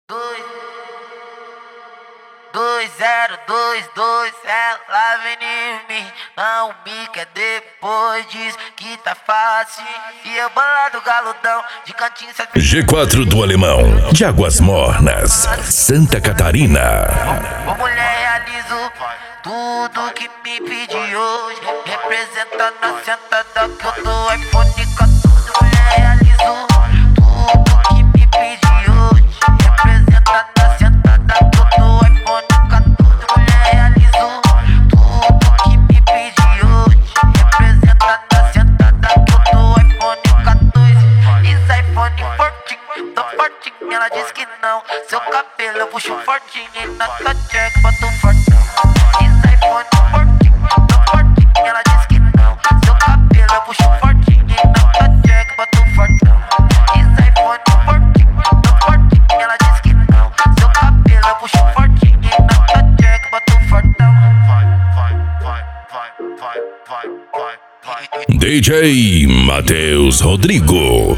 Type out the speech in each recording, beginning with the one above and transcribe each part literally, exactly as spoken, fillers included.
Dois, dois, zero, dois, dois, ela vem em mim. Não me quer depois, diz que tá fácil. E eu bolado galudão, de cantinho cê... G quatro do Alemão, de Águas Mornas, Santa Catarina. Ô mulher, realizo tudo que me pedi hoje. Representando a sentada que eu dou iPhone quatorze. Mulher, realizo tudo que me pedi hoje. Representando a sentada que eu dou iPhone quatorze. Mulher, realizo tudo que me pedi hoje. Representando a sentada que eu dou iPhone quatorze. Isso iPhone fortinho, tô fortinho. Ela diz que não. Seu cabelo eu puxo fortinho. E na tua check boto fortinho. Isso iPhone fortinho, tô fortinho. Ela diz que não. Seu cabelo eu puxo fortinho. E na tua check boto fortinho. Isso iPhone fortinho, tô fortinho. Ela diz que não. Seu cabelo eu puxo fortinho. E na tua check boto fortão. D J Matheus Rodrigo.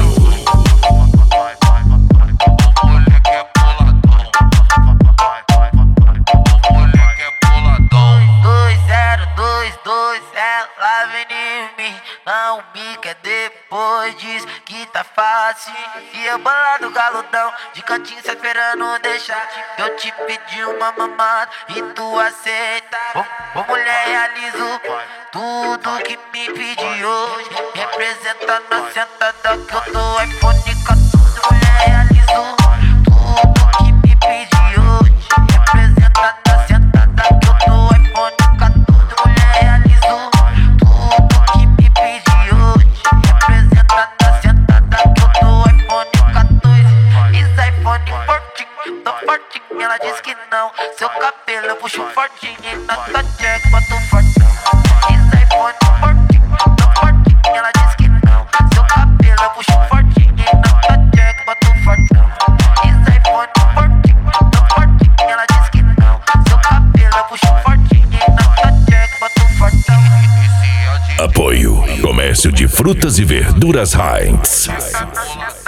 Ela vem em mim, não me quer depois, diz que tá fácil. E eu bolado galudão, de cantinho cê esperando deixar. Eu te pedi uma mamada e tu aceita. Ô, ô mulher, realizo tudo que me pedi hoje. Representando a sentada que eu dou iPhone quatorze. Mulher, realizo tudo que me pedi hoje. Representando a sentada que eu dou iPhone quatorze. Mulher, realizo tudo que me pedi hoje. Representando a sentada que eu dou iPhone quatorze. Isso iPhone fortinho, tô fortinho. Ela diz que não. Seu cabelo eu puxo fortinho. E na tua check boto fortão. Isso iPhone fortinho, tô fortinho. Ela diz que não. Seu cabelo eu puxo fortinho. E na tua check boto fortão. Isso iPhone fortinho, tô fortinho. Ela diz que não. Seu cabelo eu puxo fortinho. E na tua check boto fortão. Apoio Comércio de Frutas e Verduras Heinz.